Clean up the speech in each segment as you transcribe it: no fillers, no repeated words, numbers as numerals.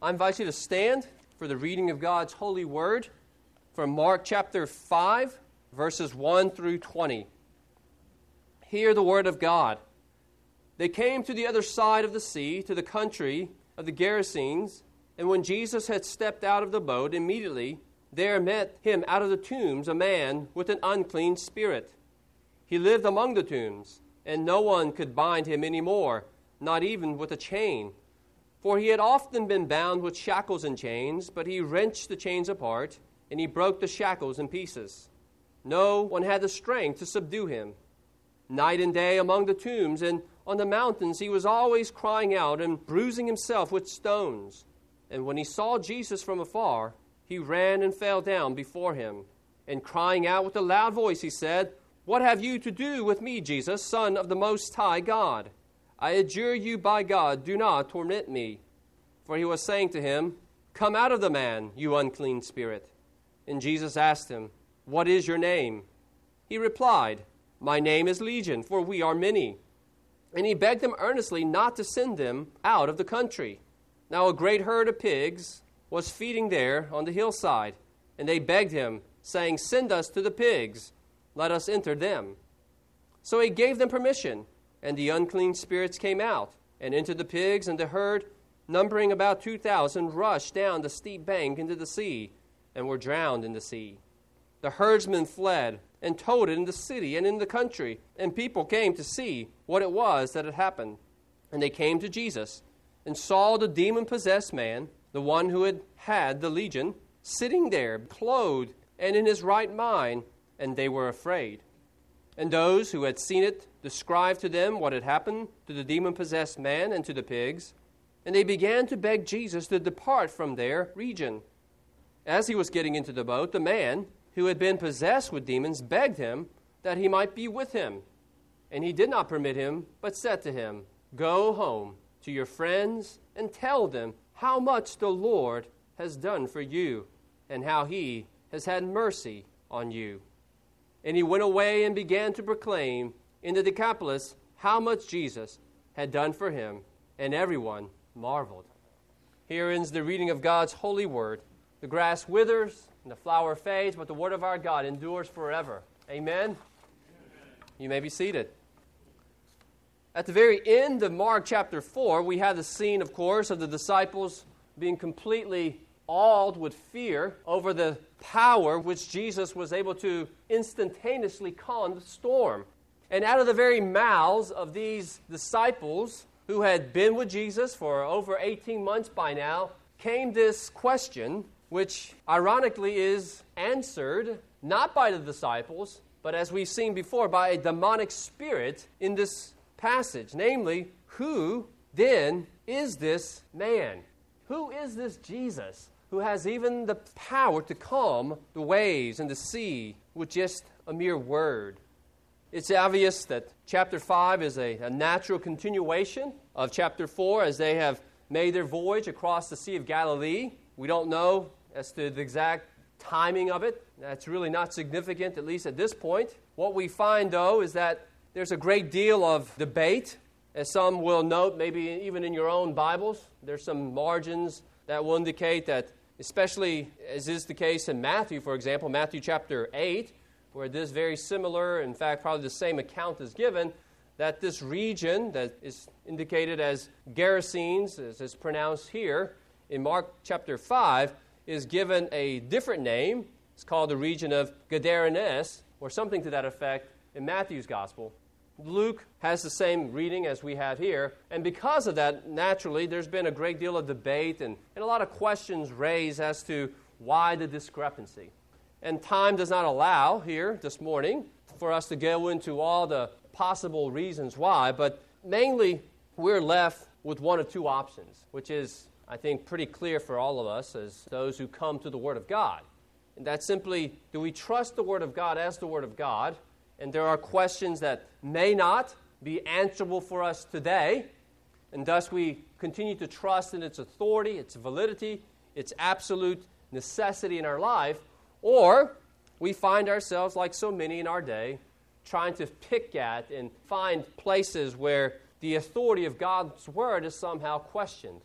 I invite you to stand for the reading of God's holy word from Mark chapter 5, verses 1 through 20. Hear the word of God. They came to the other side of the sea, to the country of the Gerasenes, and when Jesus had stepped out of the boat, immediately there met him out of the tombs a man with an unclean spirit. He lived among the tombs, and no one could bind him any more, not even with a chain. For he had often been bound with shackles and chains, but he wrenched the chains apart, and he broke the shackles in pieces. No one had the strength to subdue him. Night and day among the tombs and on the mountains he was always crying out and bruising himself with stones. And when he saw Jesus from afar, he ran and fell down before him. And crying out with a loud voice, he said, "What have you to do with me, Jesus, Son of the Most High God? I adjure you by God, do not torment me." For he was saying to him, "Come out of the man, you unclean spirit." And Jesus asked him, "What is your name?" He replied, "My name is Legion, for we are many." And he begged them earnestly not to send them out of the country. Now a great herd of pigs was feeding there on the hillside, and they begged him, saying, "Send us to the pigs, let us enter them." So he gave them permission. And the unclean spirits came out and entered the pigs, and the herd, numbering about 2,000, rushed down the steep bank into the sea and were drowned in the sea. The herdsmen fled and told it in the city and in the country, and people came to see what it was that had happened. And they came to Jesus and saw the demon-possessed man, the one who had had the legion, sitting there, clothed and in his right mind, and they were afraid. And those who had seen it described to them what had happened to the demon-possessed man and to the pigs, and they began to beg Jesus to depart from their region. As he was getting into the boat, the man who had been possessed with demons begged him that he might be with him. And he did not permit him, but said to him, "Go home to your friends and tell them how much the Lord has done for you, and how he has had mercy on you." And he went away and began to proclaim in the Decapolis how much Jesus had done for him, and everyone marveled. Here ends the reading of God's holy word. The grass withers and the flower fades, but the word of our God endures forever. Amen? You may be seated. At the very end of Mark chapter 4, we have the scene, of course, of the disciples being completely awed with fear over the power which Jesus was able to instantaneously calm the storm. And out of the very mouths of these disciples who had been with Jesus for over 18 months by now came this question, which ironically is answered not by the disciples, but as we've seen before, by a demonic spirit in this passage. Namely, who then is this man? Who is this Jesus who has even the power to calm the waves and the sea with just a mere word? It's obvious that chapter 5 is a natural continuation of chapter 4 as they have made their voyage across the Sea of Galilee. We don't know as to the exact timing of it. That's really not significant, at least at this point. What we find, though, is that there's a great deal of debate, as some will note, maybe even in your own Bibles. There's some margins that will indicate that, especially as is the case in Matthew, for example, Matthew chapter 8, where this very similar, in fact, probably the same account is given, that this region that is indicated as Gerasenes, as is pronounced here in Mark chapter 5, is given a different name. It's called the region of Gadarenes, or something to that effect in Matthew's gospel. Luke has the same reading as we have here, and because of that, naturally, there's been a great deal of debate and a lot of questions raised as to why the discrepancy. And time does not allow here this morning for us to go into all the possible reasons why, but mainly we're left with one of two options, which is, I think, pretty clear for all of us as those who come to the Word of God. And that's simply, do we trust the Word of God as the Word of God? And there are questions that may not be answerable for us today, and thus we continue to trust in its authority, its validity, its absolute necessity in our life, or we find ourselves, like so many in our day, trying to pick at and find places where the authority of God's Word is somehow questioned.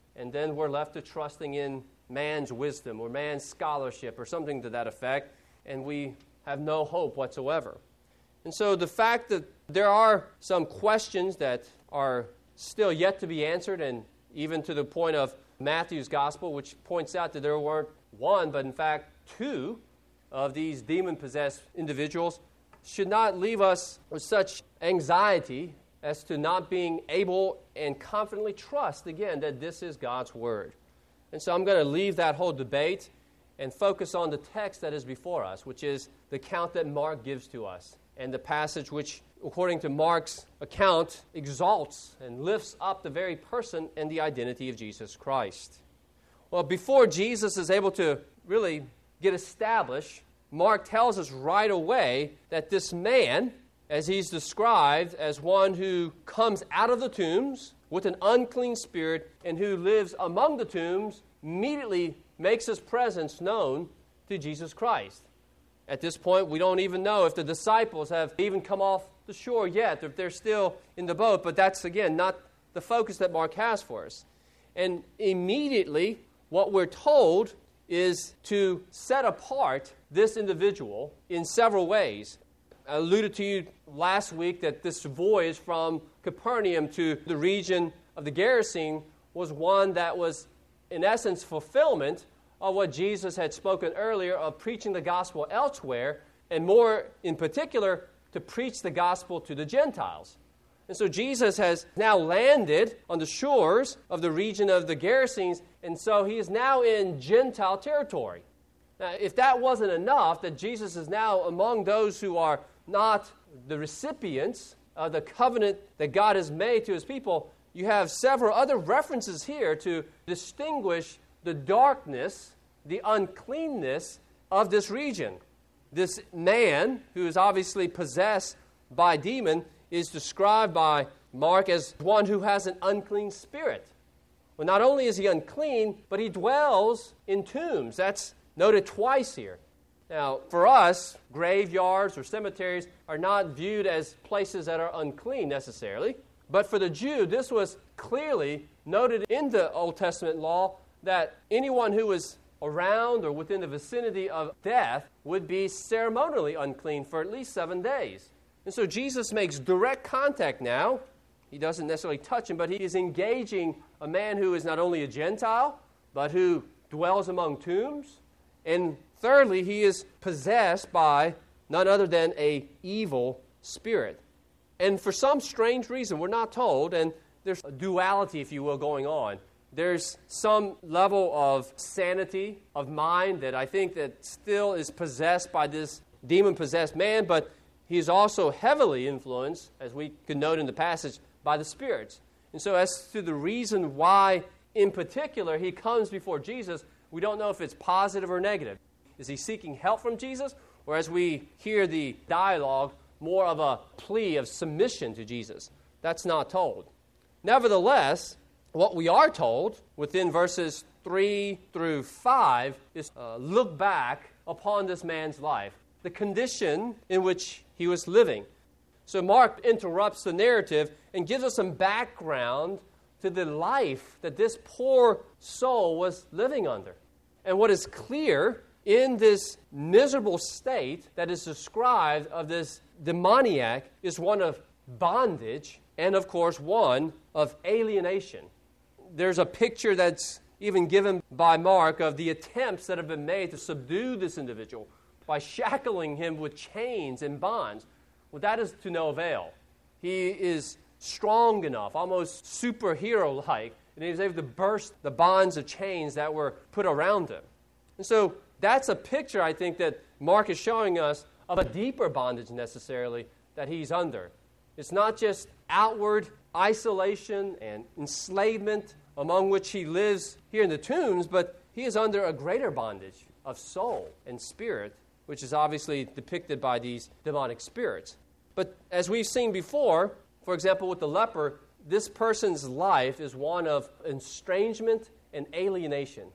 and then we're left to trusting in man's wisdom or man's scholarship or something to that effect, and we have no hope whatsoever. And so the fact that there are some questions that are still yet to be answered, and even to the point of Matthew's gospel, which points out that there weren't one, but in fact 2 of these demon-possessed individuals, should not leave us with such anxiety as to not being able and confidently trust, again, that this is God's Word. And so I'm going to leave that whole debate and focus on the text that is before us, which is the account that Mark gives to us, and the passage which, according to Mark's account, exalts and lifts up the very person and the identity of Jesus Christ. Well, before Jesus is able to really get established, Mark tells us right away that this man, as he's described as one who comes out of the tombs with an unclean spirit and who lives among the tombs, immediately makes his presence known to Jesus Christ. At this point, we don't even know if the disciples have even come off the shore yet, or if they're still in the boat, but that's, again, not the focus that Mark has for us. And immediately, what we're told is to set apart this individual in several ways. I alluded to you last week that this voyage from Capernaum to the region of the Gerasene was one that was, in essence, fulfillment of what Jesus had spoken earlier of preaching the gospel elsewhere, and more in particular, to preach the gospel to the Gentiles. And so Jesus has now landed on the shores of the region of the Gerasenes, and so he is now in Gentile territory. Now, if that wasn't enough, that Jesus is now among those who are not the recipients of the covenant that God has made to his people, you have several other references here to distinguish the darkness, the uncleanness of this region. This man, who is obviously possessed by a demon, is described by Mark as one who has an unclean spirit. Well, not only is he unclean, but he dwells in tombs. That's noted twice here. Now, for us, graveyards or cemeteries are not viewed as places that are unclean necessarily. But for the Jew, this was clearly noted in the Old Testament law that anyone who was around or within the vicinity of death would be ceremonially unclean for at least 7 days. And so Jesus makes direct contact now. He doesn't necessarily touch him, but he is engaging a man who is not only a Gentile, but who dwells among tombs. And thirdly, he is possessed by none other than an evil spirit. And for some strange reason, we're not told, and there's a duality, if you will, going on. There's some level of sanity of mind that I think that still is possessed by this demon-possessed man, but he is also heavily influenced, as we can note in the passage, by the spirits. And so as to the reason why, in particular, he comes before Jesus, we don't know if it's positive or negative. Is he seeking help from Jesus? Or as we hear the dialogue, more of a plea of submission to Jesus? That's not told. Nevertheless, what we are told within verses 3 through 5 is look back upon this man's life, the condition in which he was living. So Mark interrupts the narrative and gives us some background to the life that this poor soul was living under. And what is clear in this miserable state that is described of this demoniac is one of bondage and, of course, one of alienation. There's a picture that's even given by Mark of the attempts that have been made to subdue this individual by shackling him with chains and bonds. Well, that is to no avail. He is strong enough, almost superhero-like, and he was able to burst the bonds of chains that were put around him. And so that's a picture, I think, that Mark is showing us of a deeper bondage necessarily that he's under. It's not just outward isolation and enslavement among which he lives here in the tombs, but he is under a greater bondage of soul and spirit, which is obviously depicted by these demonic spirits. But as we've seen before, for example, with the leper, this person's life is one of estrangement and alienation.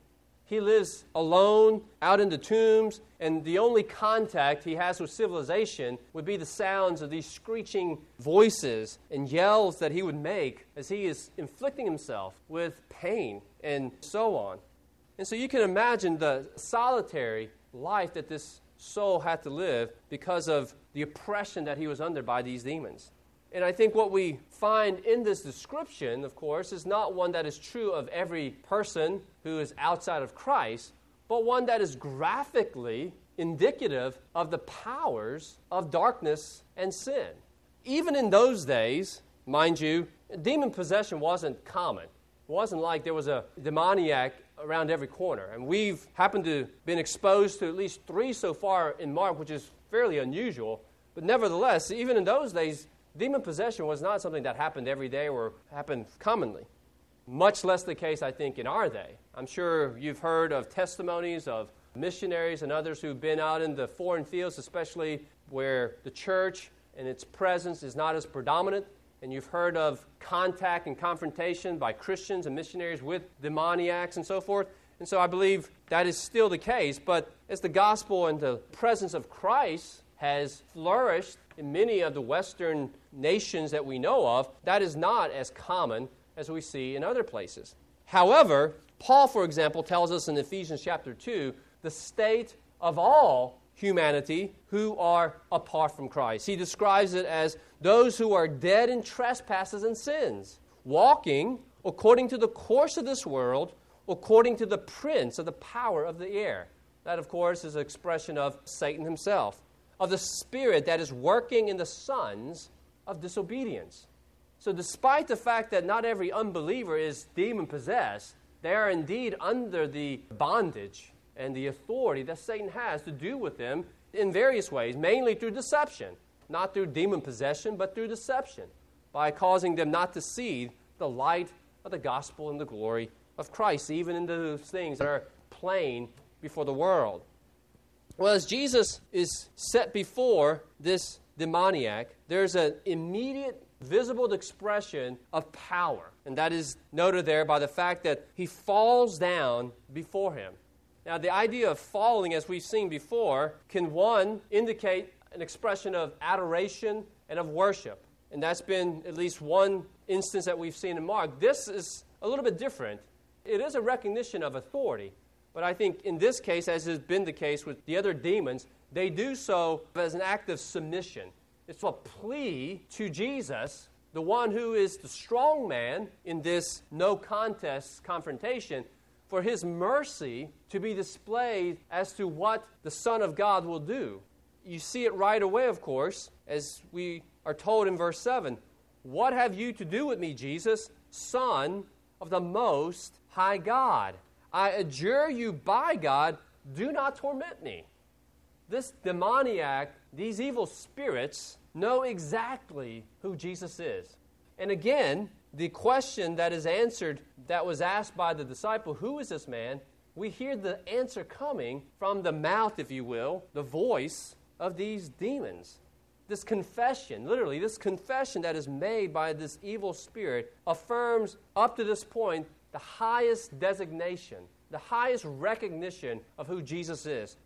He lives alone out in the tombs, and the only contact he has with civilization would be the sounds of these screeching voices and yells that he would make as he is inflicting himself with pain and so on. And so you can imagine the solitary life that this soul had to live because of the oppression that he was under by these demons. And I think what we find in this description, of course, is not one that is true of every person who is outside of Christ, but one that is graphically indicative of the powers of darkness and sin. Even in those days, mind you, demon possession wasn't common. It wasn't like there was a demoniac around every corner. And we've happened to been exposed to at least 3 so far in Mark, which is fairly unusual. But nevertheless, even in those days, demon possession was not something that happened every day or happened commonly. Much less the case, I think, in our day. I'm sure you've heard of testimonies of missionaries and others who've been out in the foreign fields, especially where the church and its presence is not as predominant. And you've heard of contact and confrontation by Christians and missionaries with demoniacs and so forth. And so I believe that is still the case. But as the gospel and the presence of Christ has flourished in many of the Western nations that we know of, that is not as common as we see in other places. However, Paul, for example, tells us in Ephesians chapter 2 the state of all humanity who are apart from Christ. He describes it as those who are dead in trespasses and sins, walking according to the course of this world, according to the prince of the power of the air. That, of course, is an expression of Satan himself, of the spirit that is working in the sons of disobedience. So despite the fact that not every unbeliever is demon-possessed, they are indeed under the bondage and the authority that Satan has to do with them in various ways, mainly through deception. Not through demon possession, but through deception, by causing them not to see the light of the gospel and the glory of Christ, even in those things that are plain before the world. Well, as Jesus is set before this demoniac, there's an immediate visible expression of power. And that is noted there by the fact that he falls down before him. Now, the idea of falling, as we've seen before, can, one, indicate an expression of adoration and of worship. And that's been at least one instance that we've seen in Mark. This is a little bit different. It is a recognition of authority. But I think in this case, as has been the case with the other demons, they do so as an act of submission. It's a plea to Jesus, the one who is the strong man in this no-contest confrontation, for his mercy to be displayed as to what the Son of God will do. You see it right away, of course, as we are told in verse 7. What have you to do with me, Jesus, Son of the Most High God? I adjure you by God, do not torment me. This demoniac, these evil spirits, know exactly who Jesus is. And again, the question that is answered, that was asked by the disciple, who is this man? We hear the answer coming from the mouth, if you will, the voice of these demons. This confession, literally, this confession that is made by this evil spirit affirms up to this point the highest designation, the highest recognition of who Jesus is.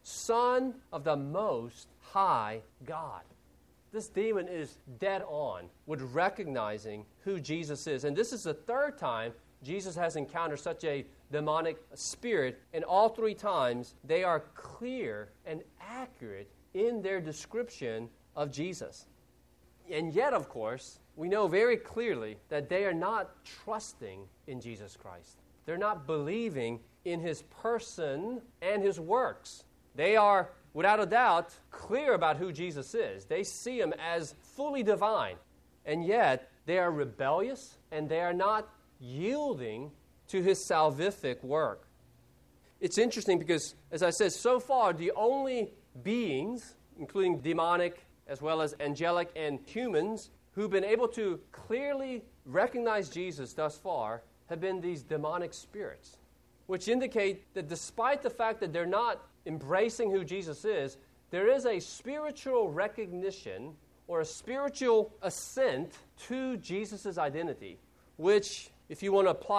Son of the Most High God. This demon is dead on with recognizing who Jesus is. And this is the third time Jesus has encountered such a demonic spirit. And all 3 times, they are clear and accurate in their description of Jesus. And yet, of course, we know very clearly that they are not trusting in Jesus Christ. They're not believing in his person and his works. They are, without a doubt, clear about who Jesus is. They see him as fully divine. And yet, they are rebellious and they are not yielding to his salvific work. It's interesting because, as I said, so far, the only beings, including demonic as well as angelic and humans, who've been able to clearly recognize Jesus thus far have been these demonic spirits, which indicate that despite the fact that they're not embracing who Jesus is, there is a spiritual recognition or a spiritual assent to Jesus' identity, which, if you want to apply it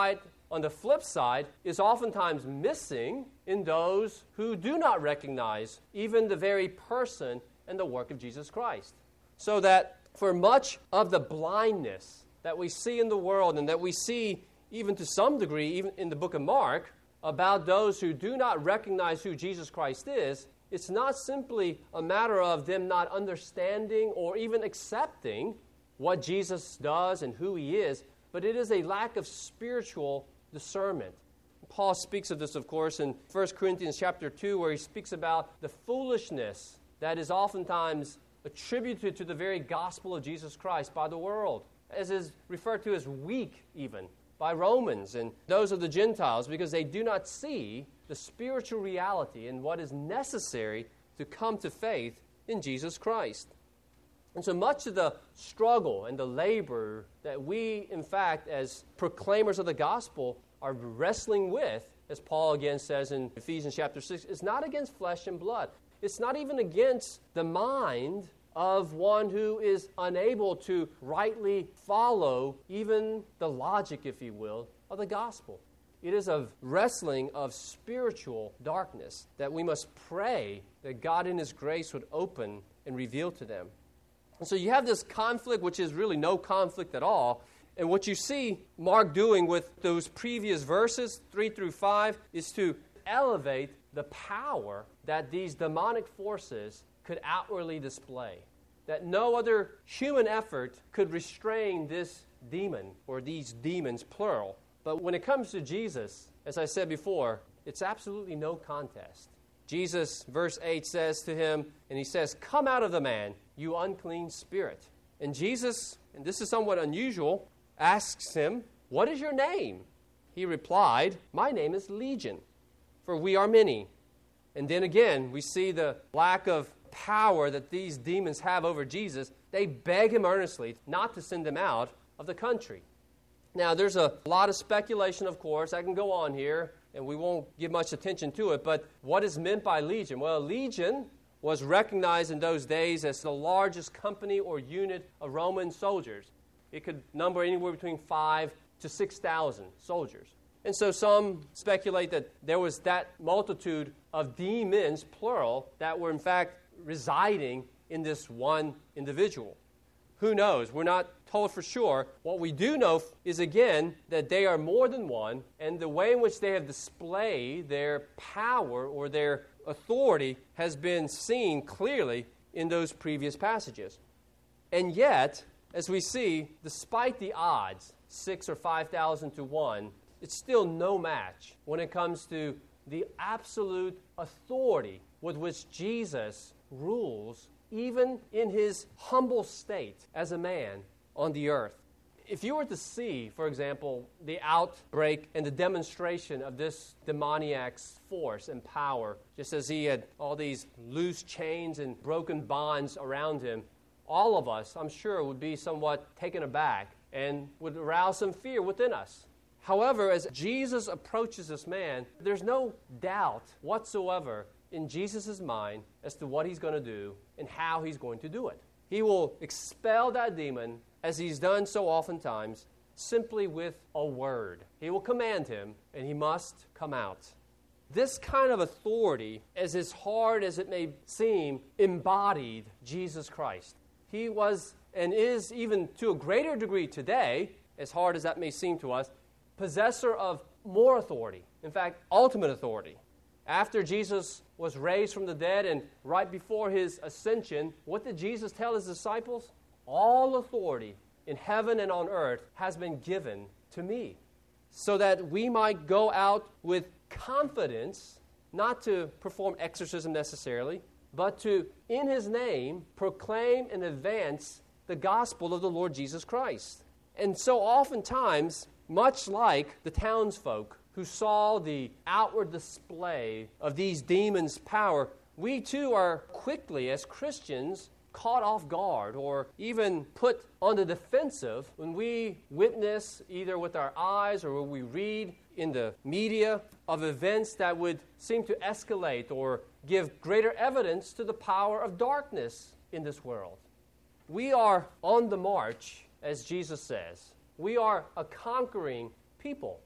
on the flip side, is oftentimes missing in those who do not recognize even the very person and the work of Jesus Christ. So that for much of the blindness that we see in the world and that we see even to some degree, even in the book of Mark, about those who do not recognize who Jesus Christ is, it's not simply a matter of them not understanding or even accepting what Jesus does and who he is, but it is a lack of spiritual discernment. Paul speaks of this, of course, in 1 Corinthians chapter 2, where he speaks about the foolishness that is oftentimes attributed to the very gospel of Jesus Christ by the world, as is referred to as weak even by Romans and those of the Gentiles, because they do not see the spiritual reality and what is necessary to come to faith in Jesus Christ. And so much of the struggle and the labor that we, in fact, as proclaimers of the gospel, are wrestling with, as Paul again says in Ephesians chapter 6, is not against flesh and blood. It's not even against the mind of one who is unable to rightly follow even the logic, if you will, of the gospel. It is a wrestling of spiritual darkness that we must pray that God in his grace would open and reveal to them. And so you have this conflict, which is really no conflict at all. And what you see Mark doing with those previous verses, 3 through 5, is to elevate the power that these demonic forces could outwardly display. That no other human effort could restrain this demon, or these demons, plural. But when it comes to Jesus, as I said before, it's absolutely no contest. Jesus, verse 8, says to him, and he says, "Come out of the man, you unclean spirit." And Jesus, and this is somewhat unusual, asks him, "What is your name?" He replied, "My name is Legion, for we are many." And then again, we see the lack of power that these demons have over Jesus. They beg him earnestly not to send them out of the country. Now, there's a lot of speculation, of course. I can go on here, and we won't give much attention to it. But what is meant by legion? Well, legion was recognized in those days as the largest company or unit of Roman soldiers. It could number anywhere between 5,000 to 6,000 soldiers. And so some speculate that there was that multitude of demons, plural, that were in fact residing in this one individual. Who knows? We're not told for sure. What we do know is, again, that they are more than one, and the way in which they have displayed their power or their authority has been seen clearly in those previous passages. And yet, as we see, despite the odds, 6 or 5,000 to 1, it's still no match when it comes to the absolute authority with which Jesus rules, even in his humble state as a man on the earth. If you were to see, for example, the outbreak and the demonstration of this demoniac's force and power, just as he had all these loose chains and broken bonds around him, all of us, I'm sure, would be somewhat taken aback and would arouse some fear within us. However, as Jesus approaches this man, there's no doubt whatsoever in Jesus' mind as to what he's going to do and how he's going to do it. He will expel that demon, as he's done so oftentimes, simply with a word. He will command him, and he must come out. This kind of authority, as hard as it may seem, embodied Jesus Christ. He was and is, even to a greater degree today, as hard as that may seem to us, possessor of more authority. In fact, ultimate authority. After Jesus was raised from the dead and right before his ascension, what did Jesus tell his disciples? All authority in heaven and on earth has been given to me, so that we might go out with confidence, not to perform exorcism necessarily, but to, in his name, proclaim and advance the gospel of the Lord Jesus Christ. And so oftentimes, much like the townsfolk who saw the outward display of these demons' power, we too are quickly, as Christians, caught off guard or even put on the defensive when we witness, either with our eyes or when we read in the media, of events that would seem to escalate or give greater evidence to the power of darkness in this world. We are on the march, as Jesus says. We are a conquering people.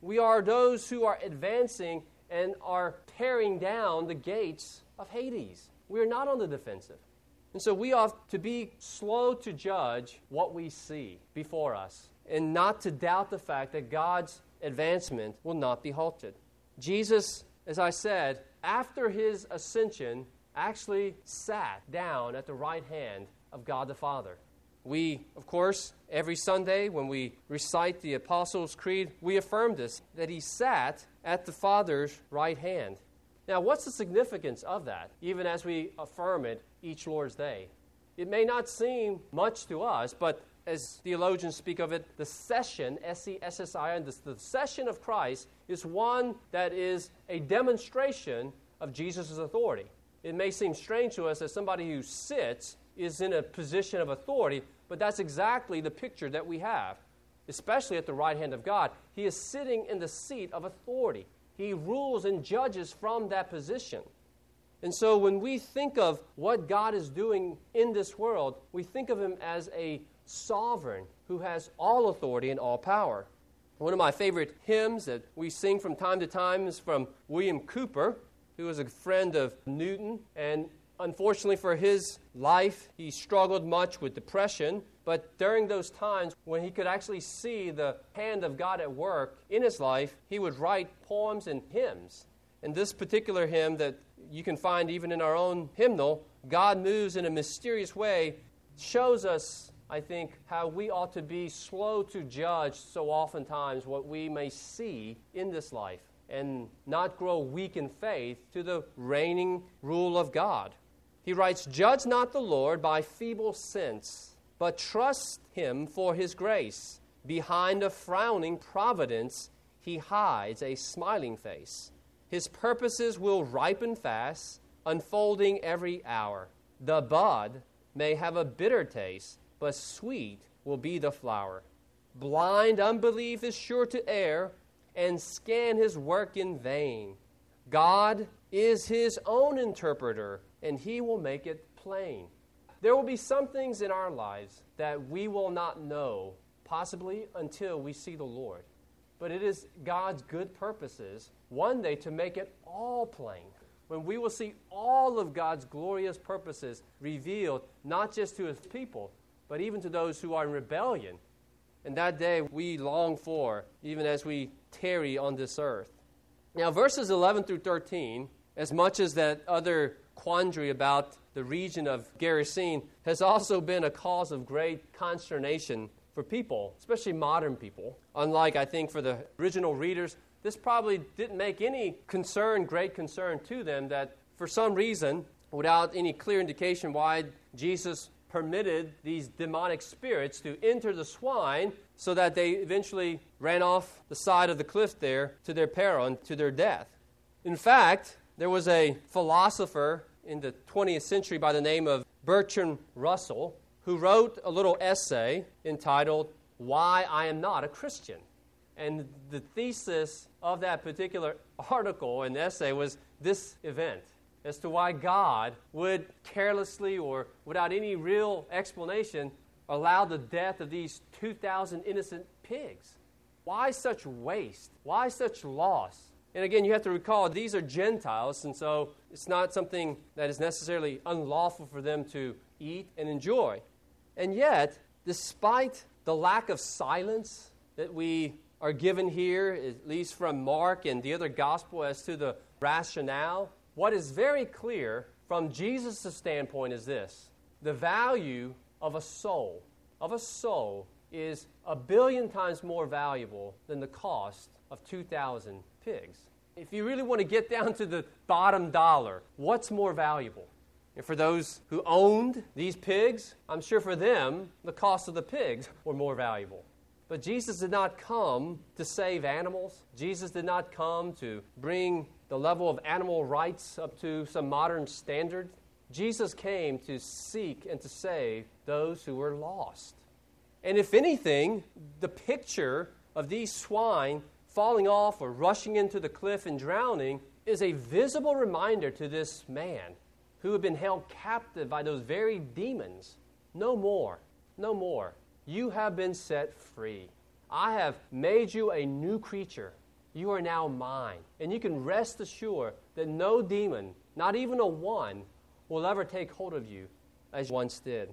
We are those who are advancing and are tearing down the gates of Hades. We are not on the defensive. And so we ought to be slow to judge what we see before us and not to doubt the fact that God's advancement will not be halted. Jesus, as I said, after his ascension, actually sat down at the right hand of God the Father. We, of course, every Sunday when we recite the Apostles' Creed, we affirm this, that he sat at the Father's right hand. Now, what's the significance of that, even as we affirm it each Lord's Day? It may not seem much to us, but as theologians speak of it, the session, S-E-S-S-I-N, the session of Christ is one that is a demonstration of Jesus' authority. It may seem strange to us that somebody who sits is in a position of authority, but that's exactly the picture that we have, especially at the right hand of God. He is sitting in the seat of authority. He rules and judges from that position. And so when we think of what God is doing in this world, we think of him as a sovereign who has all authority and all power. One of my favorite hymns that we sing from time to time is from William Cowper, who was a friend of Newton. And unfortunately for his life, he struggled much with depression. But during those times when he could actually see the hand of God at work in his life, he would write poems and hymns. And this particular hymn that you can find even in our own hymnal, God Moves in a Mysterious Way, shows us, I think, how we ought to be slow to judge so oftentimes what we may see in this life and not grow weak in faith to the reigning rule of God. He writes, "Judge not the Lord by feeble sense, but trust him for his grace. Behind a frowning providence, he hides a smiling face. His purposes will ripen fast, unfolding every hour. The bud may have a bitter taste, but sweet will be the flower. Blind unbelief is sure to err and scan his work in vain. God is his own interpreter, and he will make it plain." There will be some things in our lives that we will not know, possibly until we see the Lord. But it is God's good purposes one day to make it all plain, when we will see all of God's glorious purposes revealed, not just to his people, but even to those who are in rebellion. And that day we long for, even as we tarry on this earth. Now, verses 11 through 13, as much as that other quandary about the region of Gerasene has also been a cause of great consternation for people, especially modern people. Unlike, I think, for the original readers, this probably didn't make any great concern to them that for some reason, without any clear indication why Jesus permitted these demonic spirits to enter the swine so that they eventually ran off the side of the cliff there to their peril and to their death. In fact, there was a philosopher in the 20th century by the name of Bertrand Russell who wrote a little essay entitled, "Why I Am Not a Christian." And the thesis of that particular article and essay was this event, as to why God would carelessly or without any real explanation allow the death of these 2,000 innocent pigs. Why such waste? Why such loss? And again, you have to recall, these are Gentiles, and so it's not something that is necessarily unlawful for them to eat and enjoy. And yet, despite the lack of silence that we are given here, at least from Mark and the other gospel as to the rationale, what is very clear from Jesus' standpoint is this: the value of a soul is 1 billion times more valuable than the cost of 2,000 pigs. If you really want to get down to the bottom dollar, what's more valuable? And for those who owned these pigs, I'm sure for them, the cost of the pigs were more valuable. But Jesus did not come to save animals. Jesus did not come to bring the level of animal rights up to some modern standard. Jesus came to seek and to save those who were lost. And if anything, the picture of these swine falling off or rushing into the cliff and drowning is a visible reminder to this man who had been held captive by those very demons. No more, no more. You have been set free. I have made you a new creature. You are now mine. And you can rest assured that no demon, not even a one, will ever take hold of you as you once did.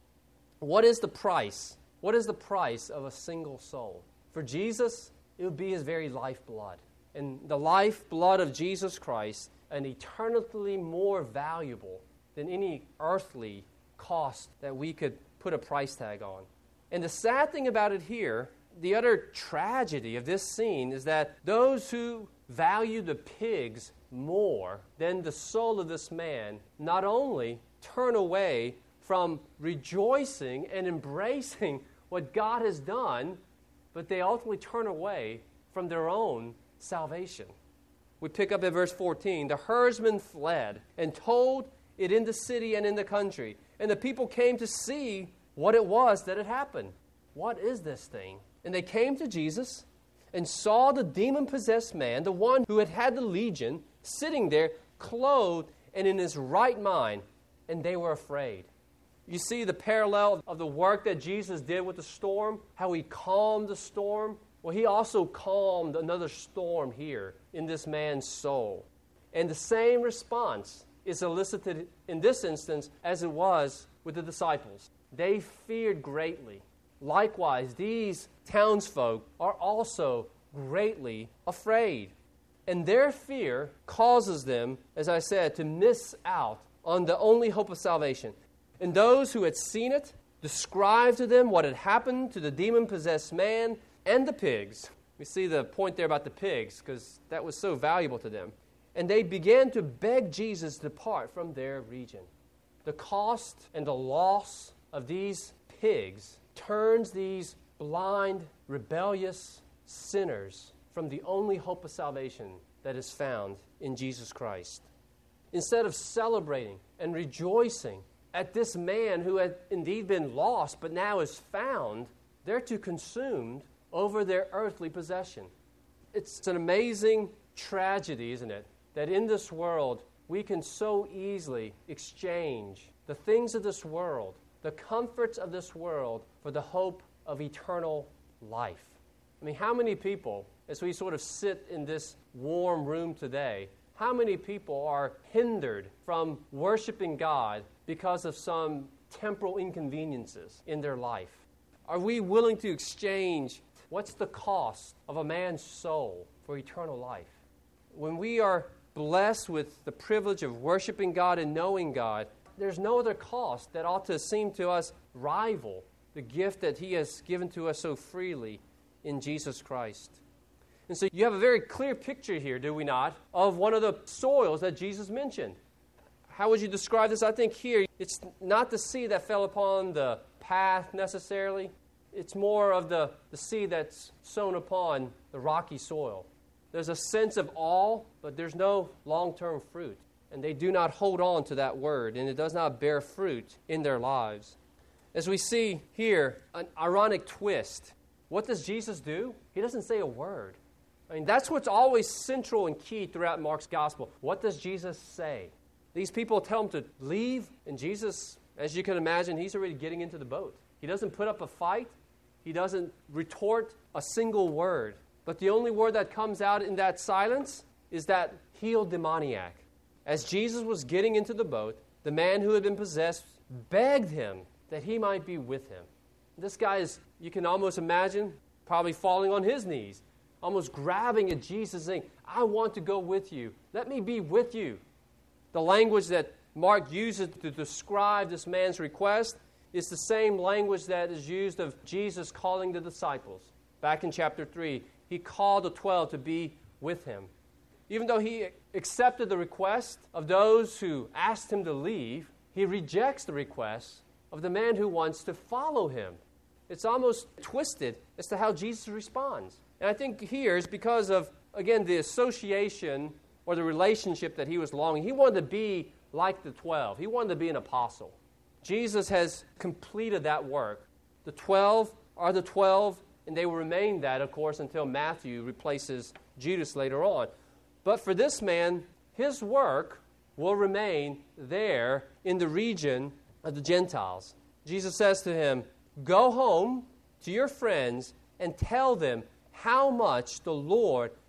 What is the price? What is the price of a single soul? For Jesus, it would be his very lifeblood. And the lifeblood of Jesus Christ, an eternally more valuable than any earthly cost that we could put a price tag on. And the sad thing about it here, the utter tragedy of this scene, is that those who value the pigs more than the soul of this man not only turn away from rejoicing and embracing what God has done, but they ultimately turn away from their own salvation. We pick up at verse 14. The herdsmen fled and told it in the city and in the country. And the people came to see what it was that had happened. What is this thing? And they came to Jesus and saw the demon-possessed man, the one who had had the legion, sitting there, clothed and in his right mind. And they were afraid. You see the parallel of the work that Jesus did with the storm, how he calmed the storm. Well, he also calmed another storm here in this man's soul. And the same response is elicited in this instance as it was with the disciples. They feared greatly. Likewise, these townsfolk are also greatly afraid. And their fear causes them, as I said, to miss out on the only hope of salvation. And those who had seen it described to them what had happened to the demon-possessed man and the pigs. We see the point there about the pigs because that was so valuable to them. And they began to beg Jesus to depart from their region. The cost and the loss of these pigs turns these blind, rebellious sinners from the only hope of salvation that is found in Jesus Christ. Instead of celebrating and rejoicing at this man who had indeed been lost but now is found, they're too consumed over their earthly possession. It's an amazing tragedy, isn't it, that in this world we can so easily exchange the things of this world, the comforts of this world, for the hope of eternal life. I mean, how many people, as we sort of sit in this warm room today, how many people are hindered from worshiping God because of some temporal inconveniences in their life? Are we willing to exchange what's the cost of a man's soul for eternal life? When we are blessed with the privilege of worshiping God and knowing God, there's no other cost that ought to seem to us rival the gift that he has given to us so freely in Jesus Christ. And so you have a very clear picture here, do we not, of one of the soils that Jesus mentioned. How would you describe this? I think here, it's not the seed that fell upon the path necessarily. It's more of the seed that's sown upon the rocky soil. There's a sense of awe, but there's no long-term fruit. And they do not hold on to that word, and it does not bear fruit in their lives. As we see here, an ironic twist. What does Jesus do? He doesn't say a word. I mean, that's what's always central and key throughout Mark's gospel. What does Jesus say? These people tell him to leave, and Jesus, as you can imagine, he's already getting into the boat. He doesn't put up a fight. He doesn't retort a single word. But the only word that comes out in that silence is that healed demoniac. As Jesus was getting into the boat, the man who had been possessed begged him that he might be with him. This guy is, you can almost imagine, probably falling on his knees, almost grabbing at Jesus, saying, I want to go with you. Let me be with you. The language that Mark uses to describe this man's request is the same language that is used of Jesus calling the disciples. Back in chapter 3, he called the 12 to be with him. Even though he accepted the request of those who asked him to leave, he rejects the request of the man who wants to follow him. It's almost twisted as to how Jesus responds. And I think here is because of, again, the association or the relationship that he was longing. He wanted to be like the 12. He wanted to be an apostle. Jesus has completed that work. The 12 are the 12, and they will remain that, of course, until Matthew replaces Judas later on. But for this man, his work will remain there in the region of the Gentiles. Jesus says to him, go home to your friends and tell them how much the Lord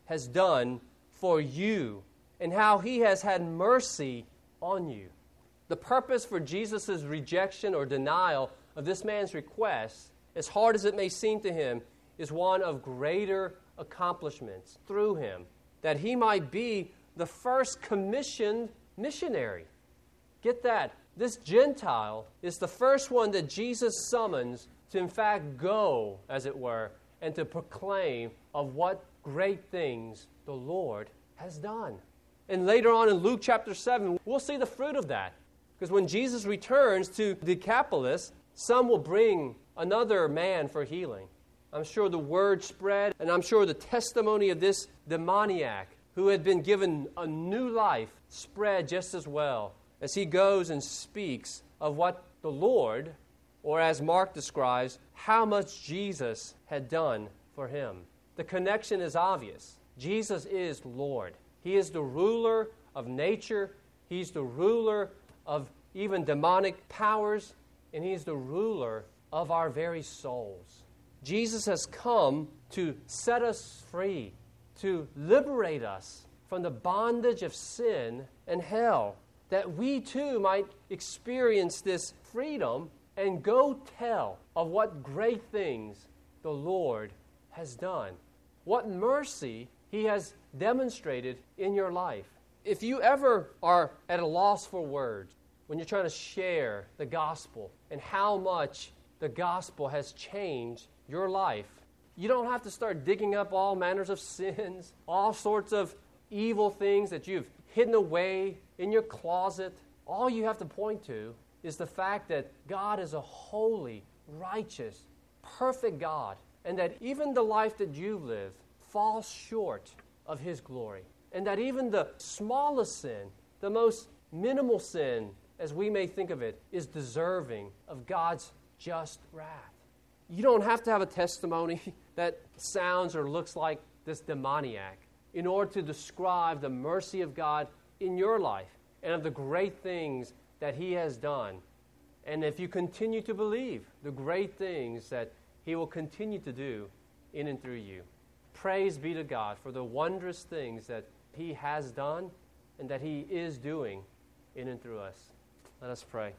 has done for you and how he has had mercy on you. The purpose for Jesus' rejection or denial of this man's request, as hard as it may seem to him, is one of greater accomplishments through him, that he might be the first commissioned missionary. Get that. This Gentile is the first one that Jesus summons to in fact go, as it were, and to proclaim of what great things the Lord has done. And later on in Luke chapter 7, we'll see the fruit of that. Because when Jesus returns to Decapolis, some will bring another man for healing. I'm sure the word spread, and I'm sure the testimony of this demoniac who had been given a new life spread just as well as he goes and speaks of what the Lord, or as Mark describes, how much Jesus had done for him. The connection is obvious. Jesus is Lord. He is the ruler of nature. He's the ruler of even demonic powers, and he's the ruler of our very souls. Jesus has come to set us free, to liberate us from the bondage of sin and hell, that we too might experience this freedom and go tell of what great things the Lord has done, what mercy he has demonstrated in your life. If you ever are at a loss for words, when you're trying to share the gospel and how much the gospel has changed your life, you don't have to start digging up all manners of sins, all sorts of evil things that you've hidden away in your closet. All you have to point to is the fact that God is a holy, righteous, perfect God, and that even the life that you live falls short of his glory, and that even the smallest sin, the most minimal sin, as we may think of it, is deserving of God's just wrath. You don't have to have a testimony that sounds or looks like this demoniac in order to describe the mercy of God in your life and of the great things that he has done. And if you continue to believe the great things that he will continue to do in and through you. Praise be to God for the wondrous things that he has done and that he is doing in and through us. Let us pray.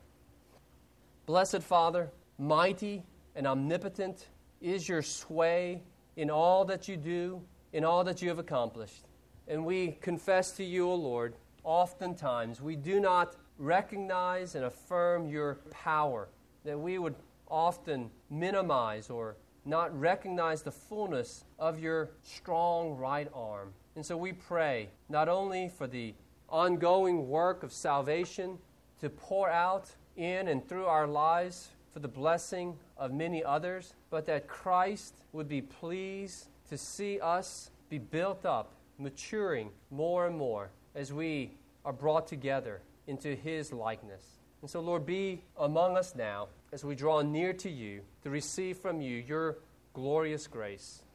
Blessed Father, mighty and omnipotent is your sway in all that you do, in all that you have accomplished. And we confess to you, O Lord, oftentimes we do not recognize and affirm your power, that we would often minimize or not recognize the fullness of your strong right arm. And so we pray not only for the ongoing work of salvation to pour out in and through our lives for the blessing of many others, but that Christ would be pleased to see us be built up, maturing more and more as we are brought together into his likeness. And so, Lord, be among us now as we draw near to you to receive from you your glorious grace.